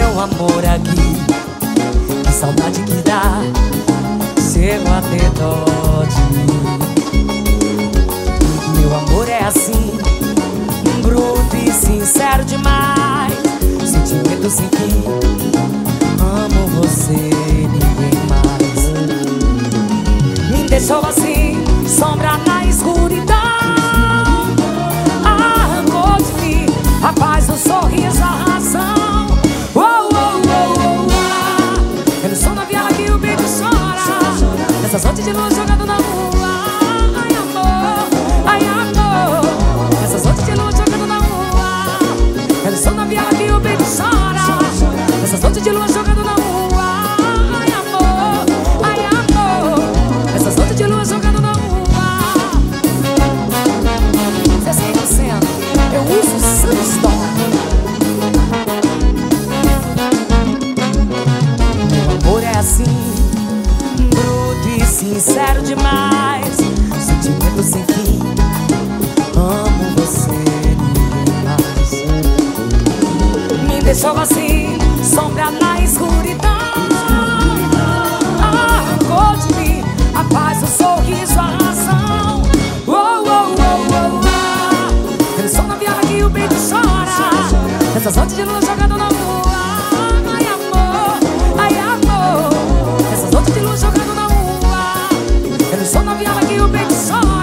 meu amor aqui. Que saudade que dá, chego a ter dó de mim. Meu amor é assim, bruto e sincero demais. Sentimento sem fim, amo você, ninguém mais. Me deixou assim, sombra na escuridão. Arrancou de mim a paz, o sorriso, a razão. Oh, oh, oh, oh, oh. Eu não sou na viela que o baby chora. Nessas noites de luz jogando na rua. Ai, amor, ai, amor. Nessas noites de luz jogando na rua. Eu não sou na viela que o baby chora. Nessas noites de luz jogando na rua. Ai, amor, ai, amor. Nessas noites de luz jogando na rua. Você segue sendo, eu uso o Sunstorm. Meu amor é assim, bruto e sincero demais. Sentimento sem fim, amo você, ninguém mais. Me deixou assim, sombra na escuridão. Arrancou de mim a paz, o sorriso, a razão. Oh, oh, oh, oh, oh. Eu não sou na viela que o baby chora. Nessas noites de luz jogando na rua. Ai, amor, ai, amor. Nessas noites de luz jogando na rua. Eu não sou na viela que o baby chora.